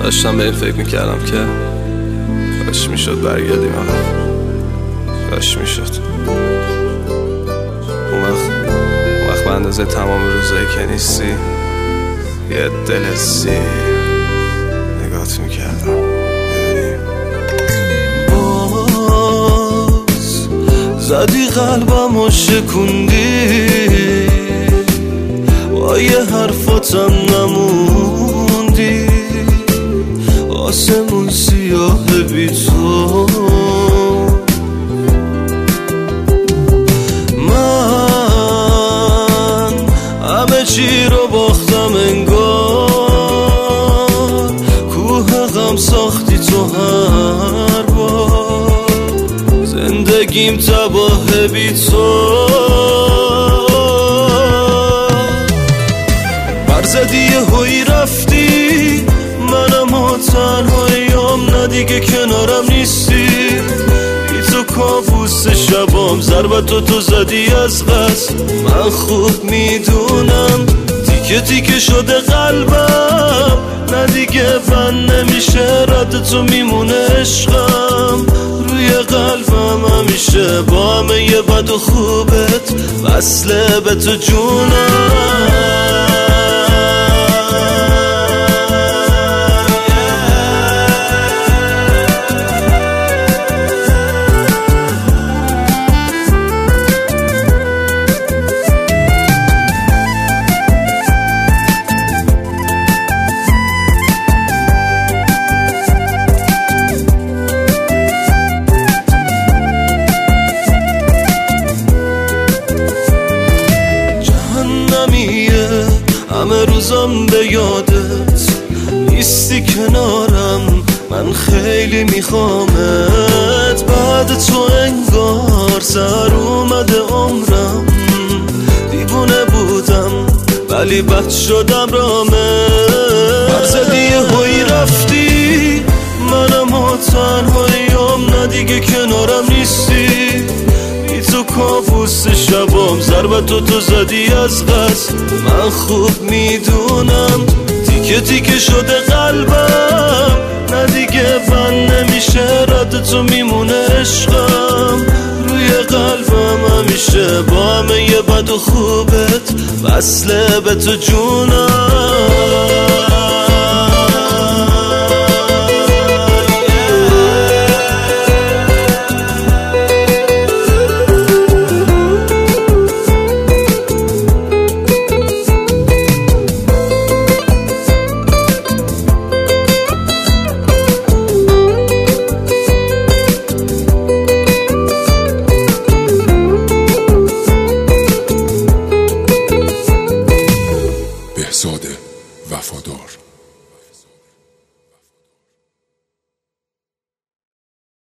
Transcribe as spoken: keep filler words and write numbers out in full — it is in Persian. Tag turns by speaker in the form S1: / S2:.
S1: داشتم به این فکر میکردم که کاش میشد برگردیم عقب، کاش میشد اون وقت اون وقت به اندازه تمام روزایی که نیستی یه دل زیر نگات میکردم. باز زدی قلبم و شکوندی، با یه حرفاتم نموندی، آسمون سیاه بی تو. من همه چی رو باختم انگار، کوه غم ساختی تو هر بار، زندگیم تباه بی تو. برزدی یه هوی رفتی، منم ها تنهاییم، نه دیگه کنارم نیستی، بی تو کابوس شبام، ضربتو تو زدی از قصد. من خوب میدونم تیکه تیکه شده قلبم، نه دیگه بند نمیشه، رد تو میمونه عشقم روی قلبم همیشه، با همه یه بد و خوبت وصله به تو جونم. همه روزم به یادت نیستی کنارم، من خیلی میخوامت، بعد تو انگار سر اومده عمرم، دیوونه بودم ولی بد شدم رامه. برزدی یه هوی رفتی، منم ها تنهاییم، نه دیگه کنارم نیستی، تو کابوس شبام، ضربتو تو زدی از قصد. من خوب میدونم تیکه تیکه شده قلبم، نه دیگه بند نمیشه، رد تو میمونه عشقم روی قلبم همیشه، با همه یه بد و خوبت وصله به تو جونم.
S2: بهزاد وفادار.